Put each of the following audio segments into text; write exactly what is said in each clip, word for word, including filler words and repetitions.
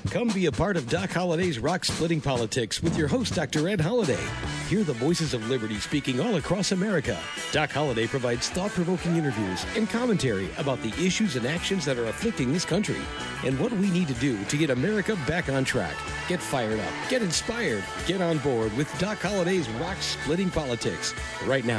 Come be a part of Doc Holliday's Rock Splitting Politics with your host, Doctor Ed Holliday. Hear the voices of liberty speaking all across America. Doc Holliday provides thought-provoking interviews and commentary about the issues and actions that are afflicting this country and what we need to do to get America back on track. Get fired up, get inspired, get on board with Doc Holliday's Rock Splitting Politics right now.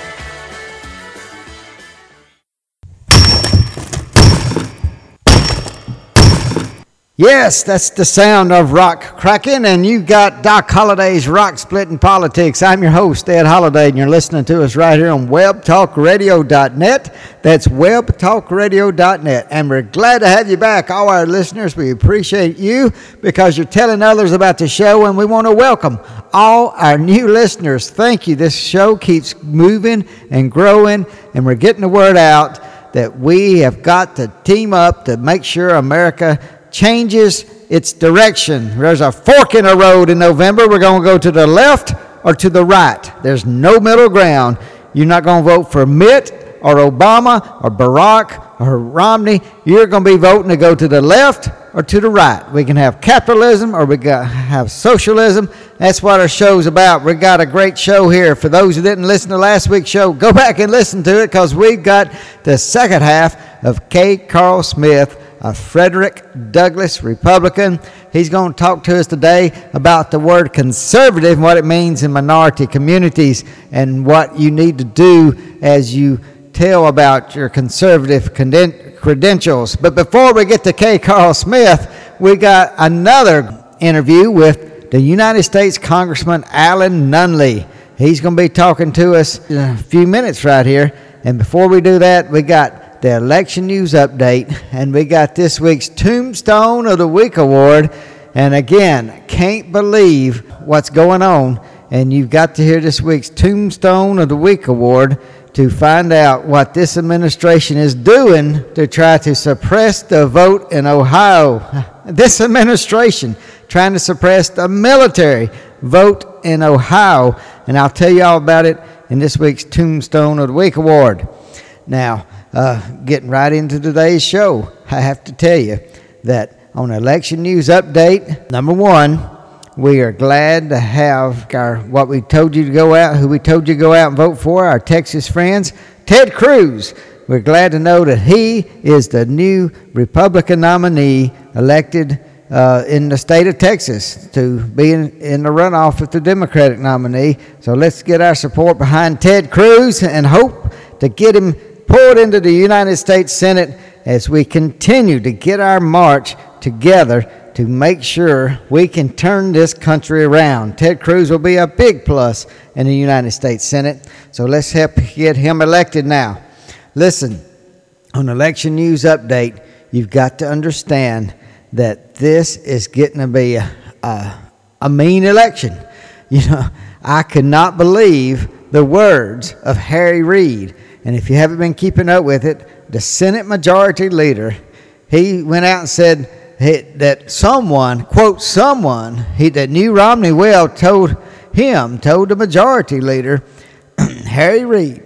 Yes, that's the sound of rock cracking, and you've got Doc Holliday's Rock Splitting Politics. I'm your host, Ed Holliday, and you're listening to us right here on web talk radio dot net. That's web talk radio dot net, and we're glad to have you back, all our listeners. We appreciate you because you're telling others about the show, and we want to welcome all our new listeners. Thank you. This show keeps moving and growing, and we're getting the word out that we have got to team up to make sure America changes its direction. There's a fork in the road in November. We're going to go to the left or to the right. There's no middle ground. You're not going to vote for Mitt or Obama or Barack or Romney. You're going to be voting to go to the left or to the right. We can have capitalism or we can have socialism. That's what our show's about. We got a great show here. For those who didn't listen to last week's show, go back and listen to it because we've got the second half of K. Carl Smith, a Frederick Douglass Republican. He's going to talk to us today about the word conservative and what it means in minority communities and what you need to do as you tell about your conservative credentials. But before we get to K. Carl Smith, we got another interview with the United States Congressman Alan Nunley. He's going to be talking to us in a few minutes right here. And before we do that, we got the election news update, and we got this week's Tombstone of the Week award. And again, can't believe what's going on, and you've got to hear this week's Tombstone of the Week award to find out what this administration is doing to try to suppress the vote in Ohio. This administration trying to suppress the military vote in Ohio, and I'll tell you all about it in this week's Tombstone of the Week award. Now, Uh, getting right into today's show, I have to tell you that on Election News Update, number one, we are glad to have our what we told you to go out, who we told you to go out and vote for, our Texas friends, Ted Cruz. We're glad to know that he is the new Republican nominee elected uh, in the state of Texas to be in, in the runoff with the Democratic nominee. So let's get our support behind Ted Cruz and hope to get him pulled into the United States Senate as we continue to get our march together to make sure we can turn this country around. Ted Cruz will be a big plus in the United States Senate, so let's help get him elected now. Listen, on Election News Update, you've got to understand that this is getting to be a, a, a mean election. You know, I could not believe the words of Harry Reid. And if you haven't been keeping up with it, the Senate Majority Leader, he went out and said he, that someone, quote, someone he, that knew Romney well told him, told the Majority Leader, Harry Reid,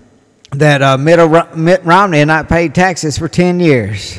that uh, Mitt, Mitt Romney had not paid taxes for ten years.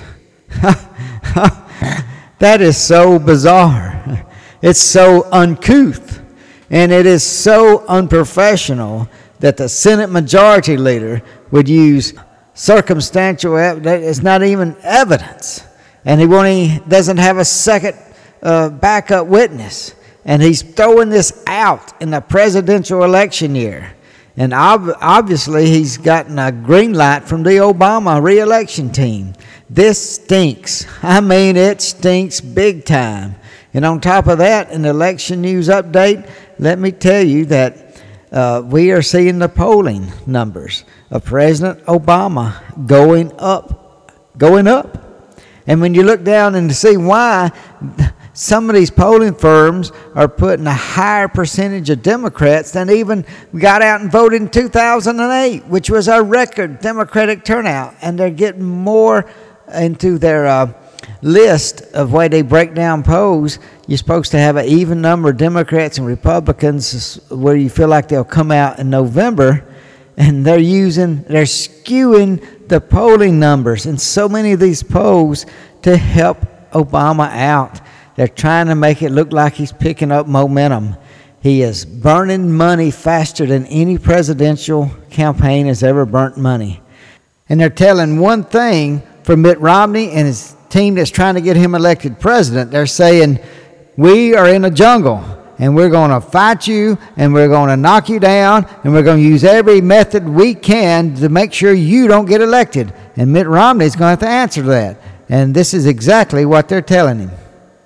That is so bizarre. It's so uncouth. And it is so unprofessional that the Senate Majority Leader would use circumstantial evidence. It's not even evidence. And he won't, he doesn't have a second uh, backup witness. And he's throwing this out in the presidential election year. And ob- obviously he's gotten a green light from the Obama re-election team. This stinks. I mean, it stinks big time. And on top of that, in the Election News Update, let me tell you that Uh, we are seeing the polling numbers of President Obama going up, going up. And when you look down and see why, some of these polling firms are putting a higher percentage of Democrats than even got out and voted in two thousand eight, which was a record Democratic turnout. And they're getting more into their uh, list of why they break down polls. You're supposed to have an even number of Democrats and Republicans where you feel like they'll come out in November, and they're using, they're skewing the polling numbers in so many of these polls to help Obama out. They're trying to make it look like he's picking up momentum. He is burning money faster than any presidential campaign has ever burnt money. And they're telling one thing for Mitt Romney and his team that's trying to get him elected president. They're saying, we are in a jungle, and we're going to fight you, and we're going to knock you down, and we're going to use every method we can to make sure you don't get elected. And Mitt Romney's going to have to answer to that. And this is exactly what they're telling him.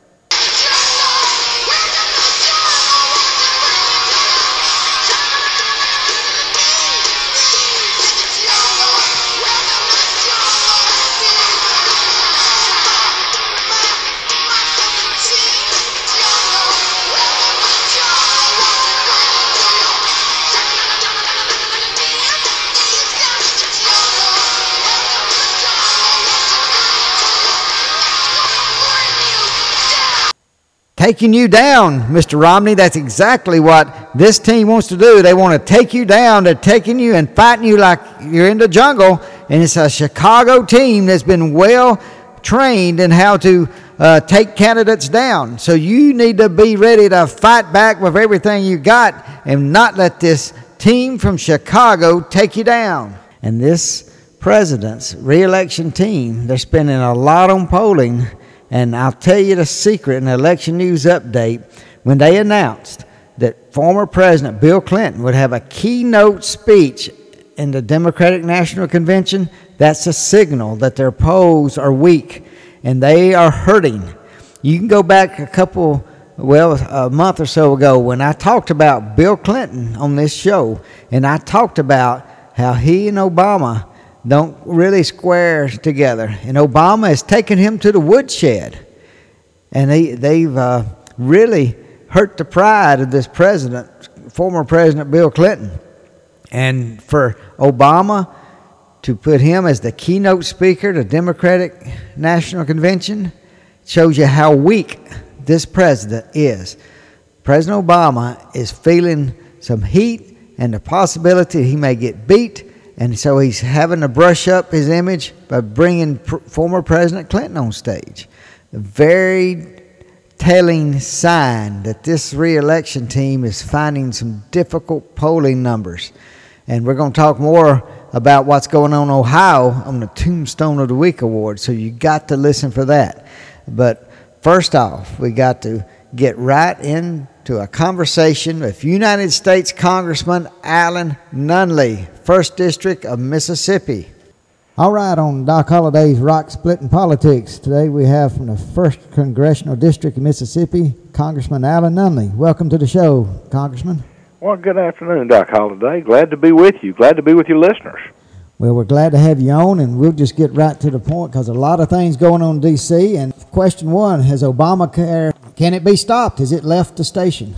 Taking you down, Mister Romney. That's exactly what this team wants to do. They want to take you down. They're taking you and fighting you like you're in the jungle. And it's a Chicago team that's been well trained in how to uh, take candidates down. So you need to be ready to fight back with everything you got and not let this team from Chicago take you down. And this president's re-election team, they're spending a lot on polling. And I'll tell you the secret in the Election News Update, when they announced that former President Bill Clinton would have a keynote speech in the Democratic National Convention, that's a signal that their polls are weak and they are hurting. You can go back a couple, well, a month or so ago when I talked about Bill Clinton on this show, and I talked about how he and Obama don't really square together. And Obama has taken him to the woodshed. And they, they've uh, really hurt the pride of this president, former President Bill Clinton. And for Obama to put him as the keynote speaker to the Democratic National Convention shows you how weak this president is. President Obama is feeling some heat and the possibility he may get beat. And so he's having to brush up his image by bringing pr- former President Clinton on stage. A very telling sign that this re-election team is finding some difficult polling numbers. And we're going to talk more about what's going on in Ohio on the Tombstone of the Week Award, so you got to listen for that. But first off, we got to get right into a conversation with United States Congressman Alan Nunley, first District of Mississippi. All right, on Doc Holliday's Rock Splitting Politics, today we have from the first Congressional District of Mississippi, Congressman Alan Nunley. Welcome to the show, Congressman. Well, good afternoon, Doc Holliday. Glad to be with you. Glad to be with your listeners. Well, we're glad to have you on, and we'll just get right to the point because a lot of things going on in D C And question one, has Obamacare, can it be stopped? Has it left the station?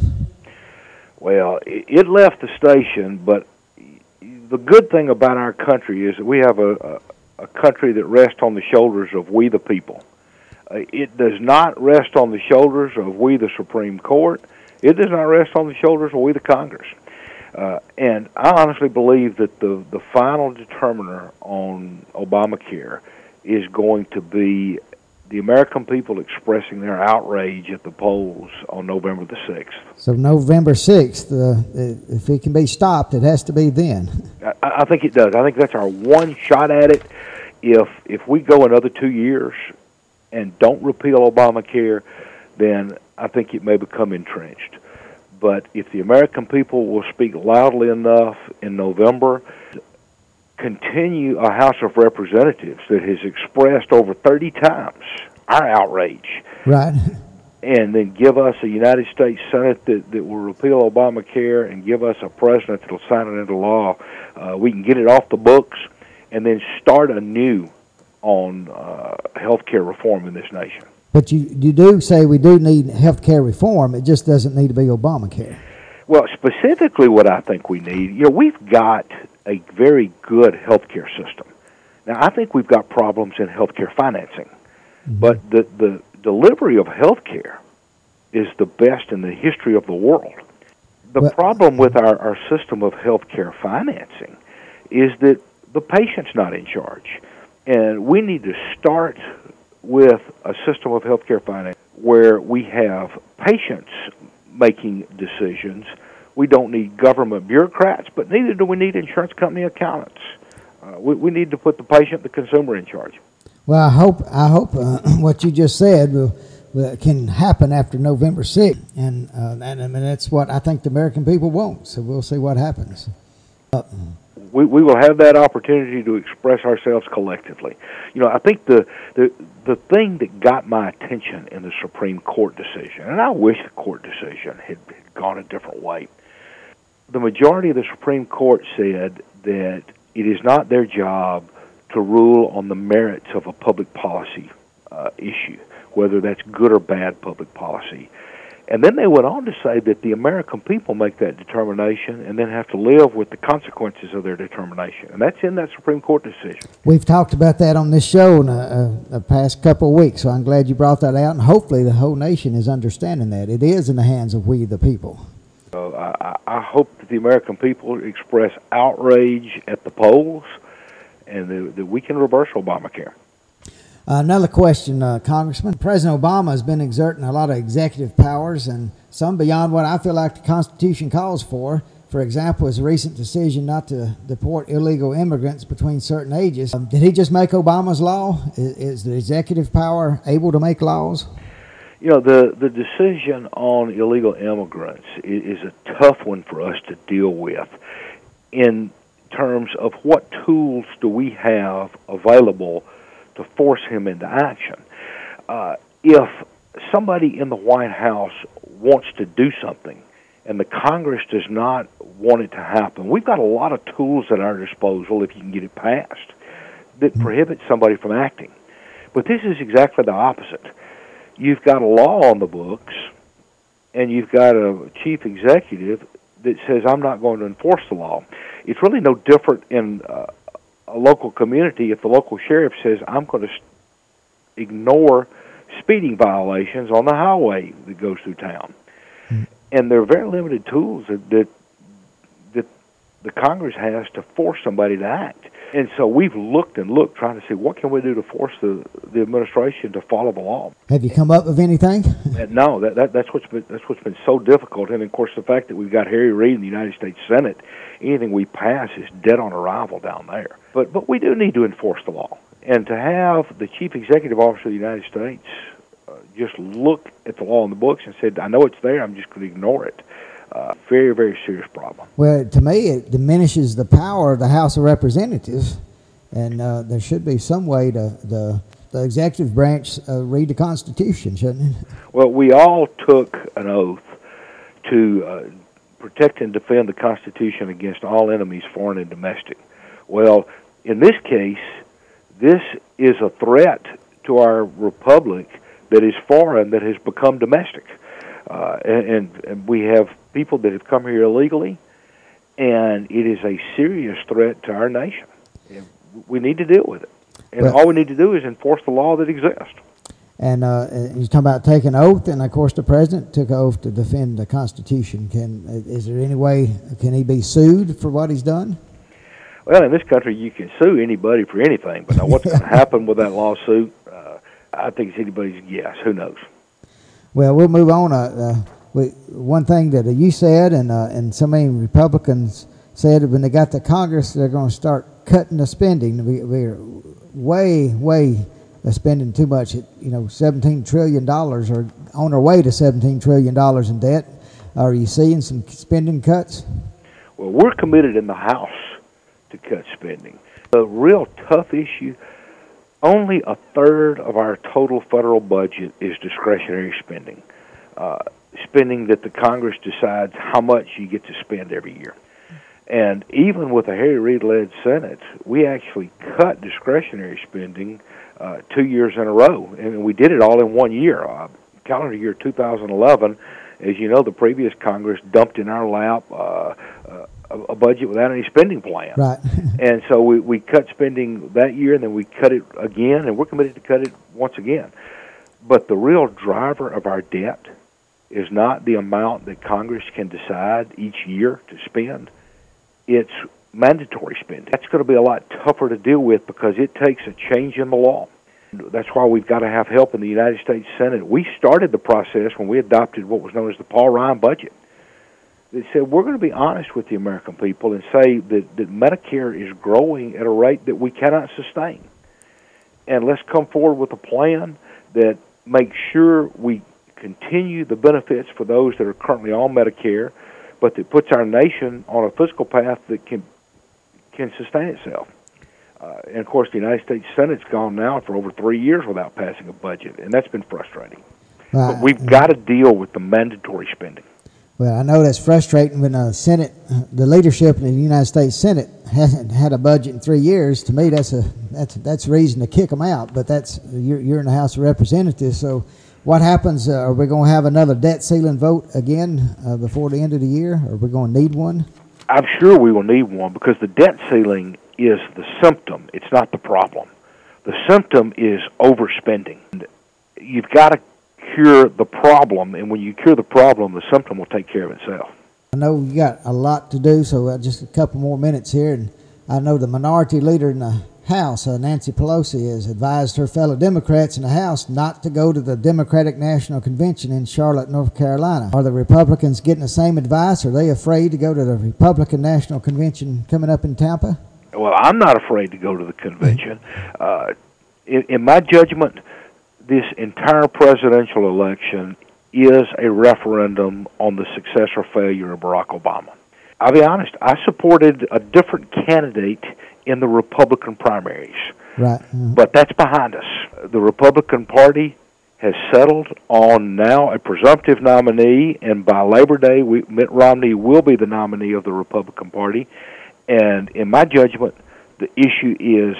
Well, it left the station, but the good thing about our country is that we have a, a, a country that rests on the shoulders of we the people. Uh, it does not rest on the shoulders of we the Supreme Court. It does not rest on the shoulders of we the Congress. Uh, and I honestly believe that the, the final determiner on Obamacare is going to be the American people expressing their outrage at the polls on November the sixth. So November sixth, uh, if it can be stopped, it has to be then. I, I think it does. I think that's our one shot at it. If if we go another two years and don't repeal Obamacare, then I think it may become entrenched. But if the American people will speak loudly enough in November, continue a House of Representatives that has expressed over thirty times our outrage. Right. And then give us a United States Senate that, that will repeal Obamacare and give us a president that will sign it into law. Uh, we can get it off the books and then start anew on uh, health care reform in this nation. But you, you do say we do need health care reform. It just doesn't need to be Obamacare. Well, specifically what I think we need, you know, we've got a very good health care system. Now, I think we've got problems in health care financing. Mm-hmm. But the, the delivery of health care is the best in the history of the world. The well, problem with our, our system of health care financing is that the patient's not in charge. And we need to start with a system of health care finance where we have patients making decisions. We don't need government bureaucrats, but neither do we need insurance company accountants. Uh, we, we need to put the patient, the consumer, in charge. Well, I hope I hope uh, what you just said will, will, can happen after November sixth, and uh, and I mean that's what I think the American people want. So we'll see what happens. Uh, we we will have that opportunity to express ourselves collectively. You know, I think the the the thing that got my attention in the Supreme Court decision, and I wish the court decision had, had gone a different way. The majority of the Supreme Court said that it is not their job to rule on the merits of a public policy uh, issue, whether that's good or bad public policy. And then they went on to say that the American people make that determination and then have to live with the consequences of their determination. And that's in that Supreme Court decision. We've talked about that on this show in the, uh, the past couple of weeks, so I'm glad you brought that out, and hopefully the whole nation is understanding that. It is in the hands of we the people. So I, I hope that the American people express outrage at the polls and that, that we can reverse Obamacare. Uh, another question, uh, Congressman. President Obama has been exerting a lot of executive powers, and some beyond what I feel like the Constitution calls for. For example, his recent decision not to deport illegal immigrants between certain ages. Um, did he just make Obama's law? Is, is the executive power able to make laws? You know, the, the decision on illegal immigrants is, is a tough one for us to deal with in terms of what tools do we have available to force him into action. Uh, if somebody in the White House wants to do something and the Congress does not want it to happen, we've got a lot of tools at our disposal, if you can get it passed, that prohibit somebody from acting. But this is exactly the opposite. You've got a law on the books, and you've got a chief executive that says, I'm not going to enforce the law. It's really no different in uh, a local community if the local sheriff says, I'm going to ignore speeding violations on the highway that goes through town. Mm. And there are very limited tools that, that that the Congress has to force somebody to act. And so we've looked and looked, trying to see what can we do to force the, the administration to follow the law. Have you come up with anything? And no, that, that that's what's been that's what's been so difficult. And of course, the fact that we've got Harry Reid in the United States Senate, anything we pass is dead on arrival down there. But but we do need to enforce the law, and to have the chief executive officer of the United States uh, just look at the law in the books and said, I know it's there, I'm just going to ignore it. Uh, very, very serious problem. Well, to me, it diminishes the power of the House of Representatives, and uh, there should be some way to the the executive branch uh, read the Constitution, shouldn't it? Well, we all took an oath to uh, protect and defend the Constitution against all enemies, foreign and domestic. Well, in this case, this is a threat to our republic that is foreign, that has become domestic. Uh, and, and we have people that have come here illegally, and it is a serious threat to our nation. And we need to deal with it. And well, all we need to do is enforce the law that exists. And uh, you're talking about taking an oath, and of course the president took an oath to defend the Constitution. Can is there any way, can he be sued for what he's done? Well, in this country, you can sue anybody for anything, but now what's going to happen with that lawsuit, uh, I think it's anybody's guess. Who knows? Well, we'll move on. Uh, uh, we, one thing that uh, you said, and uh, and so many Republicans said, when they got to Congress, they're going to start cutting the spending. We, we're way, way uh, spending too much. At, you know, seventeen trillion dollars, or on our way to seventeen trillion dollars in debt. Are you seeing some spending cuts? Well, we're committed in the House to cut spending. The real tough issue, only a third of our total federal budget is discretionary spending, uh, spending that the Congress decides how much you get to spend every year. And even with a Harry Reid-led Senate, we actually cut discretionary spending uh, two years in a row, and we did it all in one year. Uh, calendar year two thousand eleven, as you know, the previous Congress dumped in our lap uh, uh, a budget without any spending plan. Right. And so we, we cut spending that year, and then we cut it again, and we're committed to cut it once again. But the real driver of our debt is not the amount that Congress can decide each year to spend. It's mandatory spending. That's going to be a lot tougher to deal with because it takes a change in the law. That's why we've got to have help in the United States Senate. We started the process when we adopted what was known as the Paul Ryan budget. They said, we're going to be honest with the American people and say that, that Medicare is growing at a rate that we cannot sustain. And let's come forward with a plan that makes sure we continue the benefits for those that are currently on Medicare, but that puts our nation on a fiscal path that can can sustain itself. Uh, and, of course, the United States Senate's gone now for over three years without passing a budget, and that's been frustrating. Right. But we've got to deal with the mandatory spending. Well, I know that's frustrating when the Senate, the leadership in the United States Senate hasn't had a budget in three years. To me, that's a that's that's reason to kick them out. But that's you're, you're in the House of Representatives, so what happens? Uh, are we going to have another debt ceiling vote again uh, before the end of the year? Are we going to need one? I'm sure we will need one because the debt ceiling is the symptom. It's not the problem. The symptom is overspending. You've got to cure the problem, and when you cure the problem, the symptom will take care of itself. I know you got a lot to do, so uh, just a couple more minutes here. And I know the minority leader in the House, uh, Nancy Pelosi, has advised her fellow Democrats in the House not to go to the Democratic National Convention in Charlotte, North Carolina. Are the Republicans getting the same advice? Are they afraid to go to the Republican National Convention coming up in Tampa? Well, I'm not afraid to go to the convention. Uh, in, in my judgment, this entire presidential election is a referendum on the success or failure of Barack Obama. I'll be honest, I supported a different candidate in the Republican primaries. Right. Mm-hmm. But that's behind us. The Republican Party has settled on now a presumptive nominee, and by Labor Day, we, Mitt Romney will be the nominee of the Republican Party. And in my judgment, the issue is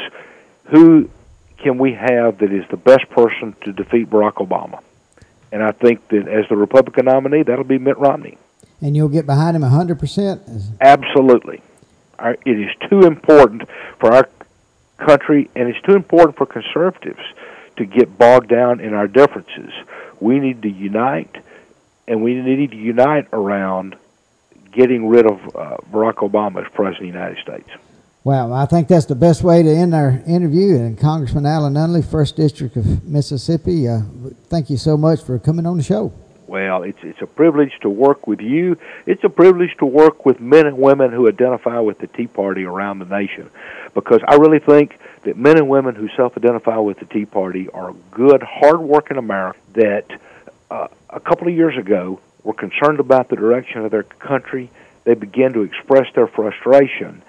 who can we have that is the best person to defeat Barack Obama? And I think that as the Republican nominee, that'll be Mitt Romney. And you'll get behind him one hundred percent? Absolutely. Our, it is too important for our country, and it's too important for conservatives to get bogged down in our differences. We need to unite, and we need to unite around getting rid of uh, Barack Obama as President of the United States. Well, I think that's the best way to end our interview. And Congressman Alan Nunley, first District of Mississippi, uh, thank you so much for coming on the show. Well, it's it's a privilege to work with you. It's a privilege to work with men and women who identify with the Tea Party around the nation, because I really think that men and women who self-identify with the Tea Party are good, hard-working Americans that uh, a couple of years ago were concerned about the direction of their country. They began to express their frustration,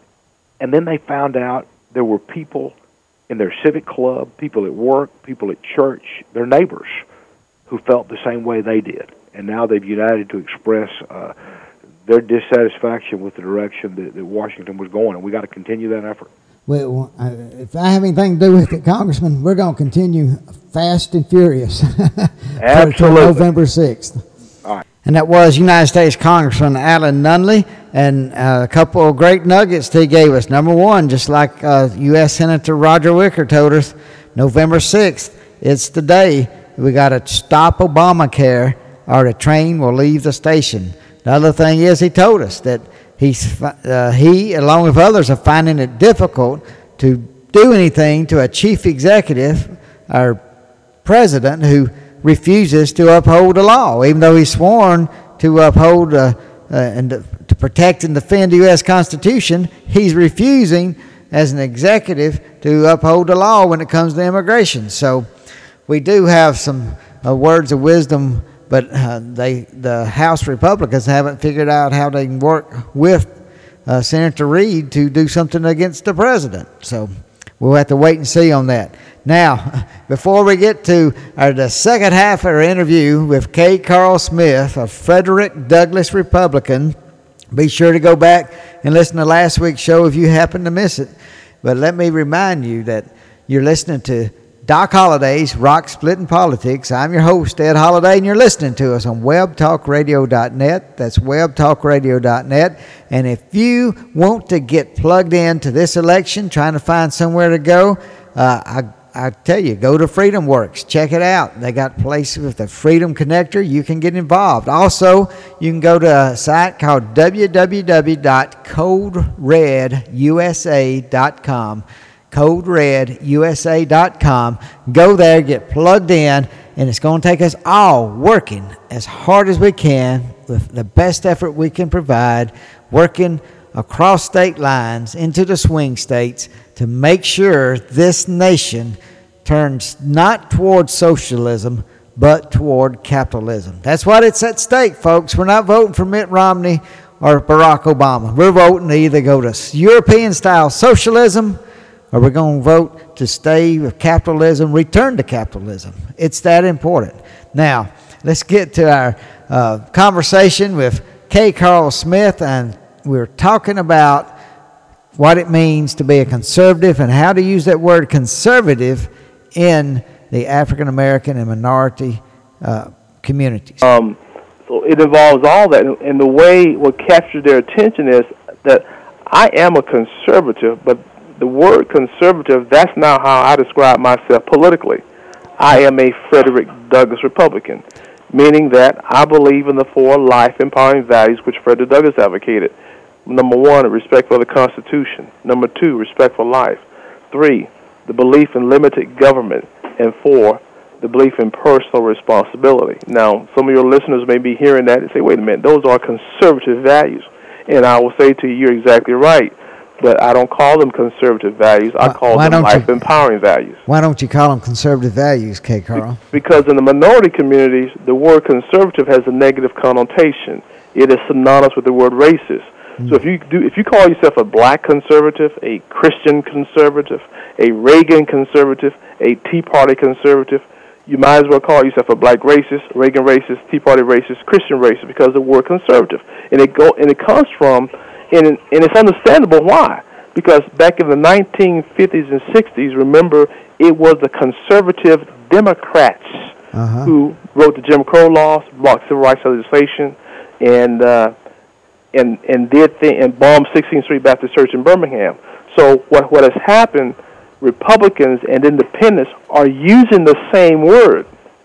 and then they found out there were people in their civic club, people at work, people at church, their neighbors, who felt the same way they did. And now they've united to express uh, their dissatisfaction with the direction that, that Washington was going, and we got to continue that effort. Well, uh, if I have anything to do with it, Congressman, we're going to continue fast and furious. Absolutely. November sixth. All right. And that was United States Congressman Alan Nunley, and uh, a couple of great nuggets he gave us. Number one, just like uh, U S Senator Roger Wicker told us, November sixth, it's the day we got to stop Obamacare or the train will leave the station. The other thing is he told us that he's, uh, he, along with others, are finding it difficult to do anything to a chief executive or president who refuses to uphold the law, even though he's sworn to uphold uh, uh, and to, to protect and defend the U S Constitution. He's refusing as an executive to uphold the law when it comes to immigration. So we do have some uh, words of wisdom, but uh, they the House Republicans haven't figured out how they can work with uh, Senator Reid to do something against the president. So we'll have to wait and see on that. Now, before we get to our, the second half of our interview with K. Carl Smith, a Frederick Douglass Republican, be sure to go back and listen to last week's show if you happen to miss it. But let me remind you that you're listening to Doc Holliday's Rock Splitting Politics. I'm your host, Ed Holliday, and you're listening to us on web talk radio dot net. That's web talk radio dot net. And if you want to get plugged into this election, trying to find somewhere to go, uh, I, I tell you, go to Freedom Works. Check it out. They got places with the Freedom Connector. You can get involved. Also, you can go to a site called w w w dot code red u s a dot com. code red U S A dot com. Go there, get plugged in, and it's going to take us all working as hard as we can with the best effort we can provide, working across state lines into the swing states to make sure this nation turns not toward socialism, but toward capitalism. That's what it's at stake, folks. We're not voting for Mitt Romney or Barack Obama. We're voting to either go to European-style socialism, or we're going to vote to stay with capitalism, return to capitalism. It's that important. Now, let's get to our uh, conversation with K. Carl Smith, and we're talking about what it means to be a conservative and how to use that word conservative in the African American and minority uh, communities. Um, so it involves all that, and the way what captures their attention is that I am a conservative, but the word conservative, that's not how I describe myself politically. I am a Frederick Douglass Republican, meaning that I believe in the four life-empowering values which Frederick Douglass advocated. Number one, respect for the Constitution. Number two, respect for life. Three, the belief in limited government. And four, the belief in personal responsibility. Now, some of your listeners may be hearing that and say, wait a minute, those are conservative values. And I will say to you, you're exactly right. But I don't call them conservative values. I call why them life-empowering you, values. Why don't you call them conservative values, K. Carl? Because in the minority communities, the word conservative has a negative connotation. It is synonymous with the word racist. So if you do, if you call yourself a black conservative, a Christian conservative, a Reagan conservative, a Tea Party conservative, you might as well call yourself a black racist, Reagan racist, Tea Party racist, Christian racist, because of the word conservative, and it go and it comes from, and and it's understandable why, because back in the nineteen fifties and sixties, remember, it was the conservative Democrats uh-huh. who wrote the Jim Crow laws, blocked civil rights legislation, and uh, and and did th- and bombed sixteenth Street Baptist Church in Birmingham. So what what has happened? Republicans and independents are using the same word.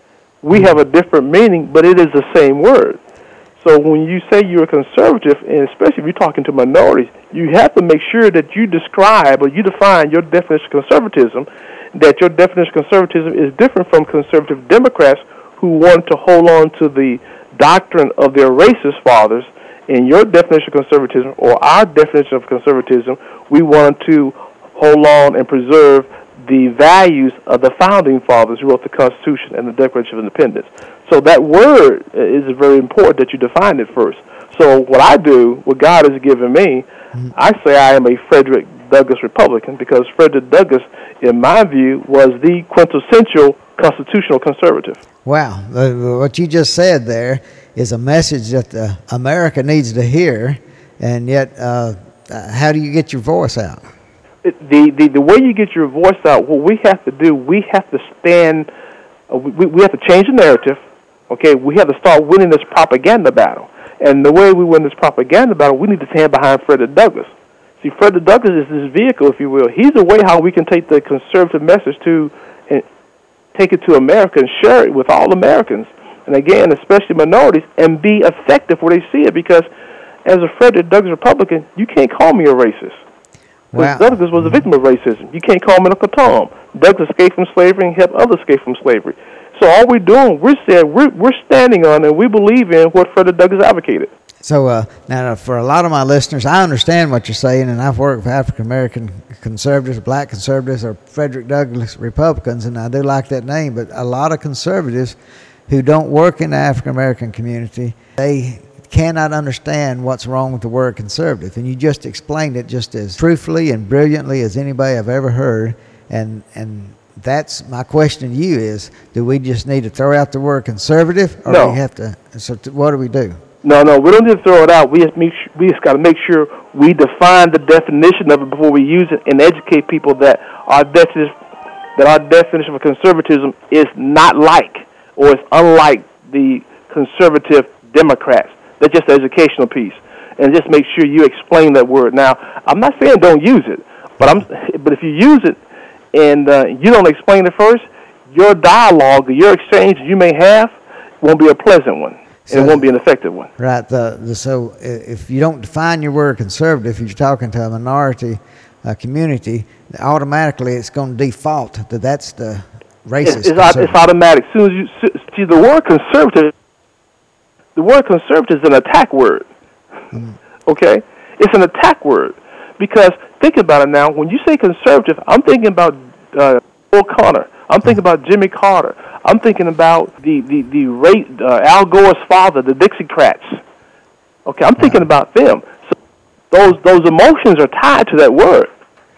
We have a different meaning, but it is the same word. So when you say you're a conservative, and especially if you're talking to minorities, you have to make sure that you describe or you define your definition of conservatism, that your definition of conservatism is different from conservative Democrats who want to hold on to the doctrine of their racist fathers. In your definition of conservatism, or our definition of conservatism, we want to hold on and preserve the values of the founding fathers who wrote the Constitution and the Declaration of Independence. So that word is very important that you define it first. So what I do, what God has given me, I say I am a Frederick Douglass Republican, because Frederick Douglass, in my view, was the quintessential constitutional conservative. Wow. What you just said there is a message that uh, America needs to hear, and yet uh, how do you get your voice out? The, the the way you get your voice out, what we have to do, we have to stand, uh, we, we have to change the narrative, okay? We have to start winning this propaganda battle. And the way we win this propaganda battle, we need to stand behind Frederick Douglass. See, Frederick Douglass is this vehicle, if you will. He's a way how we can take the conservative message to, and take it to America and share it with all Americans. And again, especially minorities, and be effective where they see it. Because as a Frederick Douglass Republican, you can't call me a racist. Wow. Douglass was a victim of racism. You can't call him an Uncle Tom. Douglass escaped from slavery and helped others escape from slavery. So all we're doing, we're saying, we're, we're standing on and we believe in what Frederick Douglass advocated. So uh, now, for a lot of my listeners, I understand what you're saying, and I've worked with African-American conservatives, black conservatives, or Frederick Douglass Republicans, and I do like that name, but a lot of conservatives who don't work in the African-American community, they cannot understand what's wrong with the word conservative. And you just explained it just as truthfully and brilliantly as anybody I've ever heard. And and that's my question to you is, do we just need to throw out the word conservative, or no. do we have to, so t- what do we do? No, no, we don't need to throw it out. We just, make sure, we just got to make sure we define the definition of it before we use it, and educate people that our definition, that our definition of conservatism is not like, or is unlike the conservative Democrats. That's just the educational piece. And just make sure you explain that word. Now, I'm not saying don't use it, but I'm. But if you use it and uh, you don't explain it first, your dialogue, your exchange you may have won't be a pleasant one. So, and it won't be an effective one. Right. The, the, so if you don't define your word conservative, if you're talking to a minority uh, community, automatically it's going to default that that's the racist. It's, it's, it's automatic. As soon as you see the word conservative, the word conservative is an attack word. Mm. Okay, it's an attack word because think about it now. When you say conservative, I'm thinking about uh, Bill Connor. I'm thinking about Jimmy Carter. I'm thinking about the the the rate, uh, Al Gore's father, the Dixiecrats. Okay, I'm thinking about them. So those those emotions are tied to that word.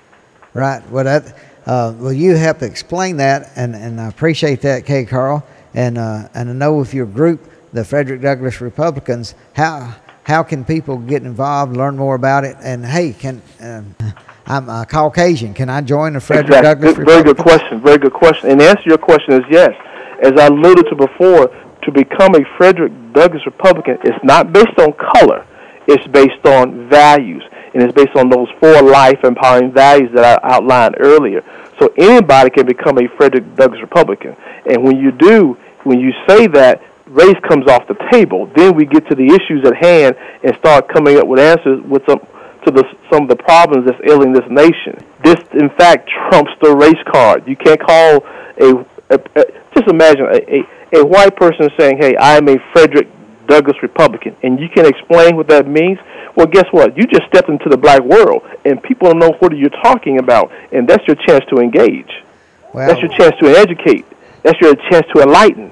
Right. Well, that uh, well, you help explain that, and, and I appreciate that, K. Carl. And uh, and I know with your group, the Frederick Douglass Republicans, how how can people get involved, learn more about it? And hey, can um, I'm a Caucasian. Can I join the Frederick exactly. Douglass good, Republicans? Very good question. Very good question. And the answer to your question is yes. As I alluded to before, to become a Frederick Douglass Republican, it's not based on color. It's based on values. And it's based on those four life-empowering values that I outlined earlier. So anybody can become a Frederick Douglass Republican. And when you do, when you say that, race comes off the table. Then we get to the issues at hand and start coming up with answers with some to the, some of the problems that's ailing this nation. This, in fact, trumps the race card. You can't call a, a, a just imagine a, a, a white person saying, hey, I am a Frederick Douglass Republican, and you can explain what that means. Well, guess what? You just stepped into the black world, and people don't know what you're talking about, and that's your chance to engage. Well, that's your chance to educate. That's your chance to enlighten.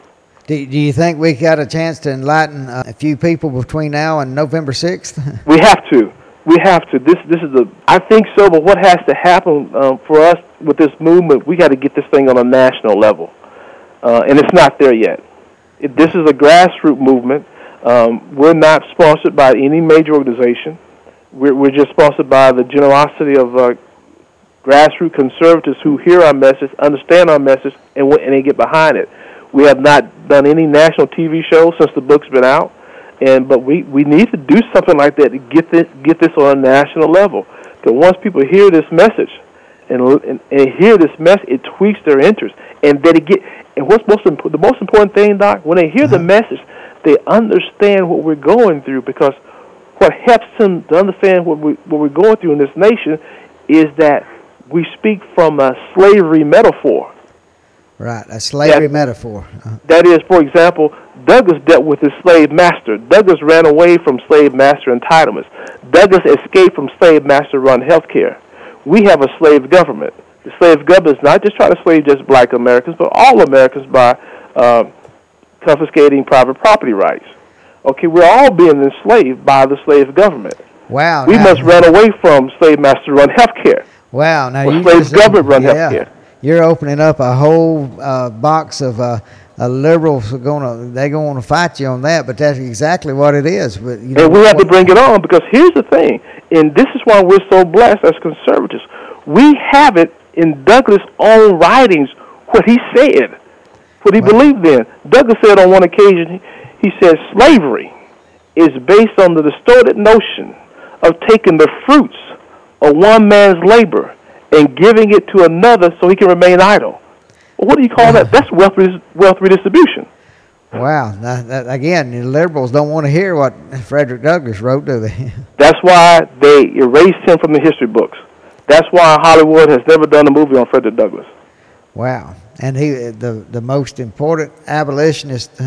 Do, do you think we got a chance to enlighten uh, a few people between now and November sixth? We have to. We have to. This this is the. I think so, but what has to happen um, for us with this movement, we got to get this thing on a national level, uh, and it's not there yet. It, this is a grassroots movement. Um, we're not sponsored by any major organization. We're, we're just sponsored by the generosity of uh, grassroots conservatives who hear our message, understand our message, and, and they get behind it. We have not done any national T V shows since the book's been out, and but we, we need to do something like that to get this get this on a national level. Because once people hear this message and, and and hear this message, it tweaks their interest, and that it get. And what's most imp- the most important thing, Doc, when they hear the message, they understand what we're going through. Because what helps them to understand what we what we're going through in this nation is that we speak from a slavery metaphor. Right, a slavery that, metaphor. Uh-huh. That is, for example, Douglass dealt with his slave master. Douglass ran away from slave master entitlements. Douglass escaped from slave master-run health care. We have a slave government. The slave government is not just trying to slave just black Americans, but all Americans by uh, confiscating private property rights. Okay, we're all being enslaved by the slave government. Wow. We now, must run away from slave master-run health care. Wow. Now or you slave government-run yeah. health care. You're opening up a whole uh, box of uh, uh, liberals are gonna they're going to fight you on that, but that's exactly what it is. But you know, and we have what, to bring it on because here's the thing, and this is why we're so blessed as conservatives. We have it in Douglass' own writings what he said, what he well, believed in. Douglass said on one occasion, he said, slavery is based on the distorted notion of taking the fruits of one man's labor and giving it to another so he can remain idle. Well, what do you call that? That's wealth, wealth redistribution. Wow. Now, that, again, the liberals don't want to hear what Frederick Douglass wrote, do they? That's why they erased him from the history books. That's why Hollywood has never done a movie on Frederick Douglass. Wow. And he, the, the most important abolitionist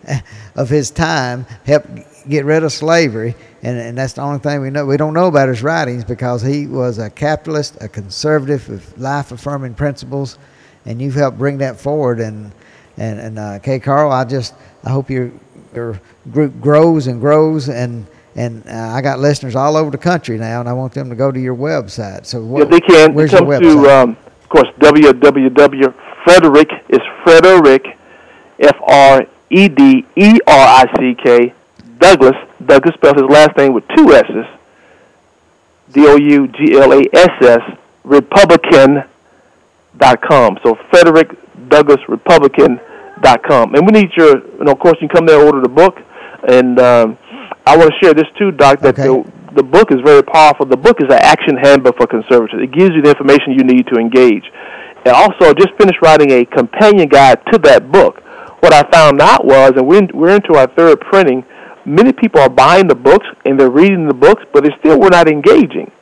of his time, helped get rid of slavery, and, and that's the only thing we know. We don't know about his writings because he was a capitalist, a conservative with life-affirming principles, and you've helped bring that forward. And and and uh, K. Carl, I just I hope your your group grows and grows, and and uh, I got listeners all over the country now, and I want them to go to your website. So what, yeah, they can. Where's they come your website? to, um, of course, w w w dot Frederick is Frederick, F R E D E R I C K, Douglass. Douglass spells his last name with two S's, D O U G L A S S, Republican dot com. So Frederick Douglass Republican dot com. And we need your, and of course, you can come there and order the book. And um, I want to share this too, Doc, that okay. the, the book is very powerful. The book is an action handbook for conservatives. It gives you the information you need to engage. And also, I just finished writing a companion guide to that book. What I found out was, and we're, in, we're into our third printing, many people are buying the books and they're reading the books, but they still were not engaging.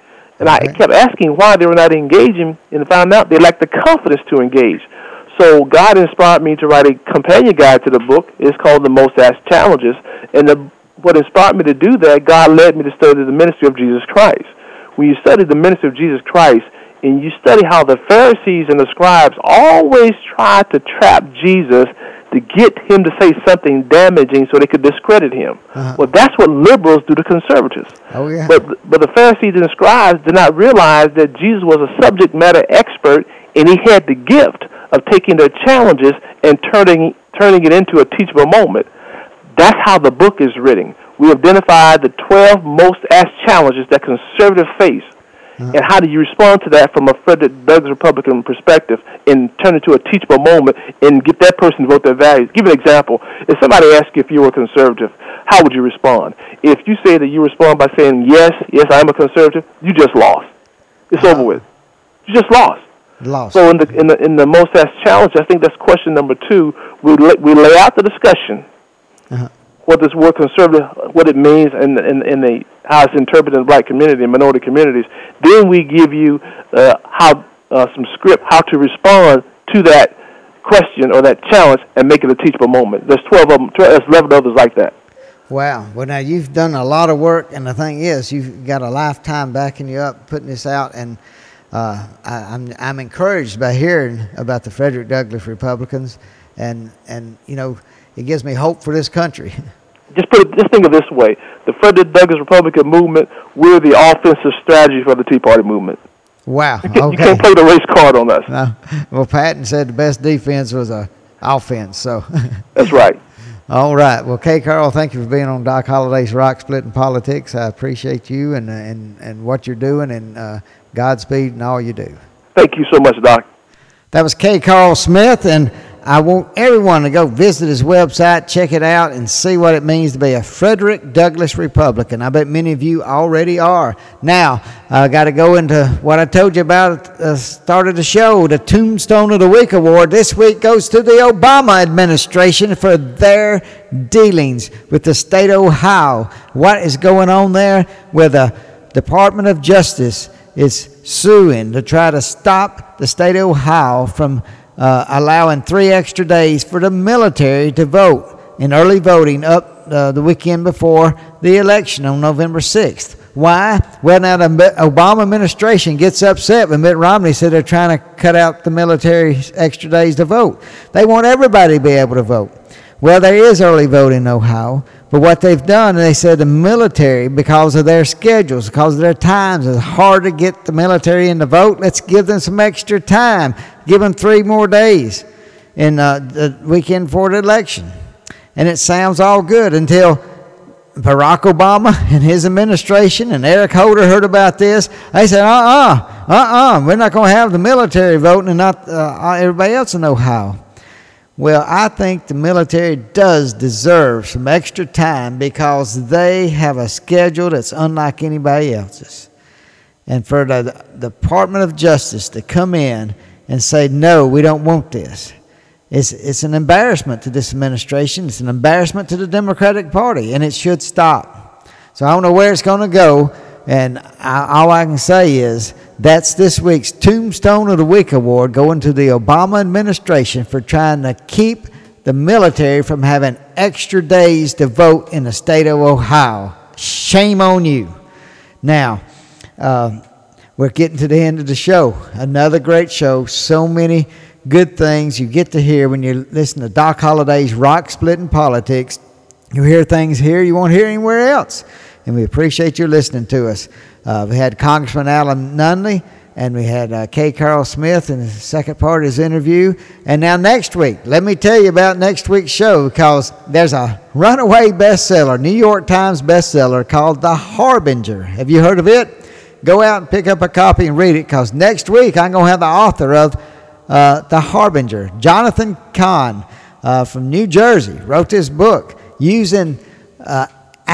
And I kept asking why they were not engaging, and found out they lacked the confidence to engage. So God inspired me to write a companion guide to the book. It's called The Most Asked Challenges. And the, what inspired me to do that, God led me to study the ministry of Jesus Christ. When you study the ministry of Jesus Christ, and you study how the Pharisees and the scribes always tried to trap Jesus to get him to say something damaging so they could discredit him. Uh-huh. Well, that's what liberals do to conservatives. Oh, yeah. But, but the Pharisees and the scribes did not realize that Jesus was a subject matter expert, and he had the gift of taking their challenges and turning turning it into a teachable moment. That's how the book is written. We identified the twelve most asked challenges that conservatives face. Uh-huh. And how do you respond to that from a Frederick Douglass Republican perspective and turn it to a teachable moment and get that person to vote their values? Give an example. If somebody asks you if you were a conservative, how would you respond? If you say that you respond by saying, yes, yes, I am a conservative, you just lost. It's uh-huh. over with. You just lost. Lost. So in the in the in the most asked challenge, I think that's question number two. We lay, we lay out the discussion, uh-huh. what this word conservative, what it means, and in in the how it's interpreted in the black community and minority communities. Then we give you uh, how uh, some script how to respond to that question or that challenge and make it a teachable moment. There's twelve of them. There's eleven others like that. Wow. Well, now you've done a lot of work, and the thing is, you've got a lifetime backing you up, putting this out, and. Uh, I, I'm I'm encouraged by hearing about the Frederick Douglass Republicans, and and you know it gives me hope for this country. Just put it, just think of it this way: the Frederick Douglass Republican movement, we're the offensive strategy for the Tea Party movement. Wow. You, can, okay. you can't play the race card on us. No. Well, Patton said the best defense was a offense. So. That's right. All right. Well, Kay Carroll, thank you for being on Doc Holliday's Rock Splitting Politics. I appreciate you and and and what you're doing, and uh, Godspeed in all you do. Thank you so much, Doc. That was Kay Carl Smith, and I want everyone to go visit his website, check it out, and see what it means to be a Frederick Douglass Republican. I bet many of you already are. Now, I got to go into what I told you about at the start of the show, the Tombstone of the Week Award. This week goes to the Obama administration for their dealings with the state of Ohio. What is going on there with the Department of Justice is suing to try to stop the state of Ohio from uh, allowing three extra days for the military to vote in early voting up uh, the weekend before the election on November sixth. Why? Well, now the Obama administration gets upset when Mitt Romney said they're trying to cut out the military extra days to vote. They want everybody to be able to vote. Well, there is early voting in Ohio, but what they've done, they said the military, because of their schedules, because of their times, it's hard to get the military in the vote. Let's give them some extra time. Give them three more days in uh, the weekend before the election. And it sounds all good until Barack Obama and his administration and Eric Holder heard about this. They said, uh-uh, uh-uh, we're not going to have the military voting and not uh, everybody else in Ohio. Well, I think the military does deserve some extra time because they have a schedule that's unlike anybody else's. And for the, the Department of Justice to come in and say, no, we don't want this, it's, it's an embarrassment to this administration. It's an embarrassment to the Democratic Party, and it should stop. So I don't know where it's going to go, and I, all I can say is that's this week's Tombstone of the Week Award going to the Obama administration for trying to keep the military from having extra days to vote in the state of Ohio. Shame on you. Now, uh, we're getting to the end of the show. Another great show. So many good things you get to hear when you listen to Doc Holliday's Rock Splitting Politics. You hear things here you won't hear anywhere else. And we appreciate you listening to us. Uh, we had Congressman Alan Nunley, and we had uh, Kay Carl Smith in the second part of his interview. And now next week, let me tell you about next week's show, because there's a runaway bestseller, New York Times bestseller, called The Harbinger. Have you heard of it? Go out and pick up a copy and read it, because next week I'm going to have the author of uh, The Harbinger, Jonathan Cahn uh, from New Jersey, wrote this book using uh,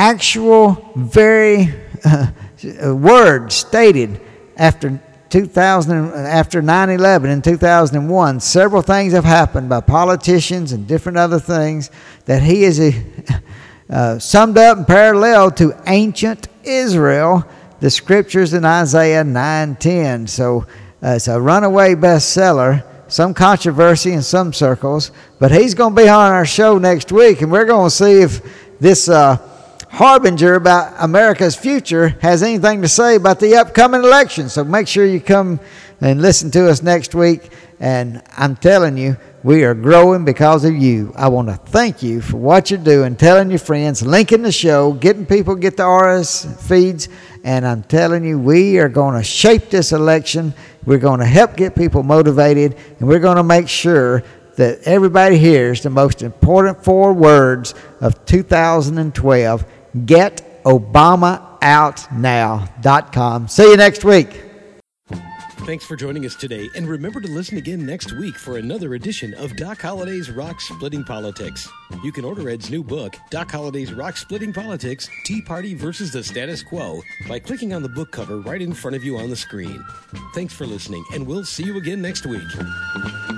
actual, very uh, words stated after two thousand, after nine eleven in two thousand one. Several things have happened by politicians and different other things that he is uh, summed up and paralleled to ancient Israel the scriptures in Isaiah nine ten. So uh, it's a runaway bestseller, some controversy in some circles, but he's going to be on our show next week, and we're going to see if this uh, harbinger about America's future has anything to say about the upcoming election. So make sure you come and listen to us next week. And I'm telling you, we are growing because of you. I want to thank you for what you're doing, telling your friends, linking the show, getting people to get the R S feeds. And I'm telling you, we are going to shape this election. We're going to help get people motivated, and we're going to make sure that everybody hears the most important four words of two thousand twelve. Get Obama Out Now dot com. See you next week. Thanks for joining us today, and remember to listen again next week for another edition of Doc Holliday's Rock Splitting Politics. You can order Ed's new book, Doc Holliday's Rock Splitting Politics, Tea Party versus the Status Quo, by clicking on the book cover right in front of you on the screen. Thanks for listening, and we'll see you again next week.